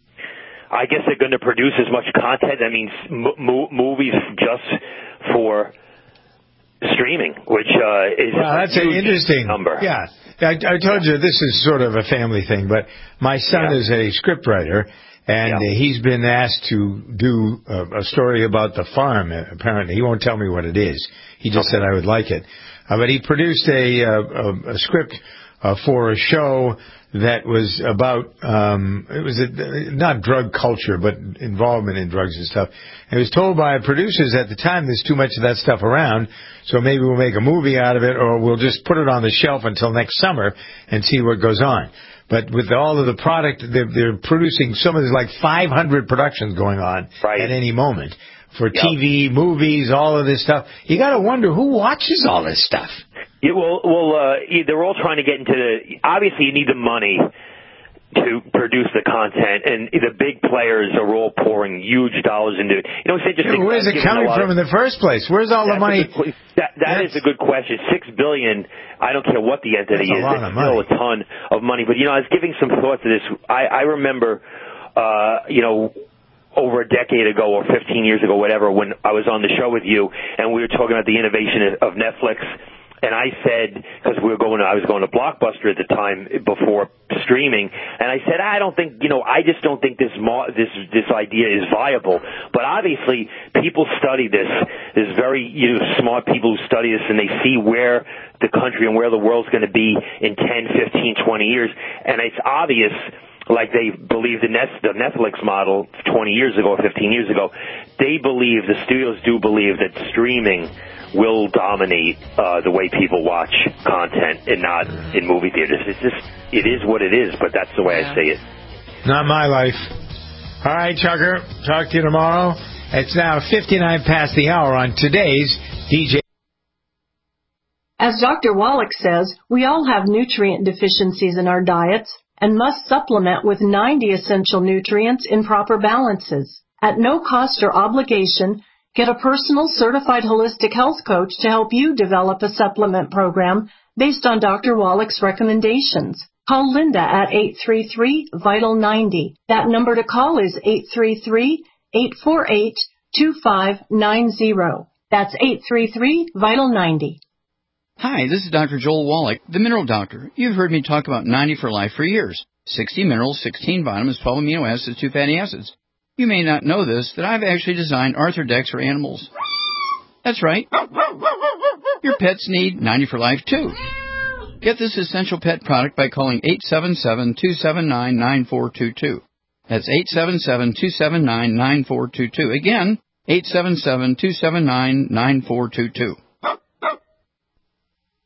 I guess they're going to produce as much content. That means mo- movies just for streaming, which uh, is well, that's a an interesting number. Yeah, I, I told you this is sort of a family thing, but my son yeah. is a scriptwriter. And yeah. he's been asked to do a, a story about the farm, apparently. He won't tell me what it is. He just okay. said I would like it. Uh, but he produced a, a, a script uh, for a show that was about, um, it was a, not drug culture, but involvement in drugs and stuff. And it was told by producers at the time there's too much of that stuff around, so maybe we'll make a movie out of it, or we'll just put it on the shelf until next summer and see what goes on. But with all of the product, they're, they're producing some of there's like five hundred productions going on right. at any moment for yep. T V, movies, all of this stuff. You got to wonder who watches all this stuff. Yeah, well, well, uh, they're all trying to get into the. Obviously, you need the money to produce the content, and the big players are all pouring huge dollars into it. You know, it's interesting. Yeah, where's it coming from of, in the first place? Where's all the money? Good, that that is a good question. Six billion. I don't care what the entity is. It's still a ton of money. But you know, I was giving some thought to this. I, I remember, uh, you know. over a decade ago or fifteen years ago, whatever, when I was on the show with you and we were talking about the innovation of Netflix, and I said, because we were going, to, I was going to Blockbuster at the time before streaming, and I said, I don't think, you know, I just don't think this this this idea is viable. But obviously, people study this. There's very you know, smart people who study this, and they see where the country and where the world's going to be in ten, fifteen, twenty years, and it's obvious. Like they believe the Netflix model twenty years ago or fifteen years ago, they believe, the studios do believe that streaming will dominate uh, the way people watch content and not in movie theaters. It's just, it is what it is, but that's the way yeah. I see it. Not my life. All right, Chucker, talk to you tomorrow. It's now fifty-nine past the hour on today's D J. As Doctor Wallach says, we all have nutrient deficiencies in our diets and must supplement with ninety essential nutrients in proper balances. At no cost or obligation, get a personal certified holistic health coach to help you develop a supplement program based on Doctor Wallach's recommendations. Call Linda at eight three three, vital ninety. That number to call is eight three three, eight four eight, two five nine zero. That's eight three three, vital ninety. Hi, this is Doctor Joel Wallach, the Mineral Doctor. You've heard me talk about ninety for Life for years. sixty minerals, sixteen vitamins, twelve amino acids, two fatty acids. You may not know this, that I've actually designed Arthrodex for animals. That's right. Your pets need ninety for Life, too. Get this essential pet product by calling eight seven seven, two seven nine, nine four two two. That's eight seven seven, two seven nine, nine four two two. Again, eight seven seven, two seven nine, nine four two two.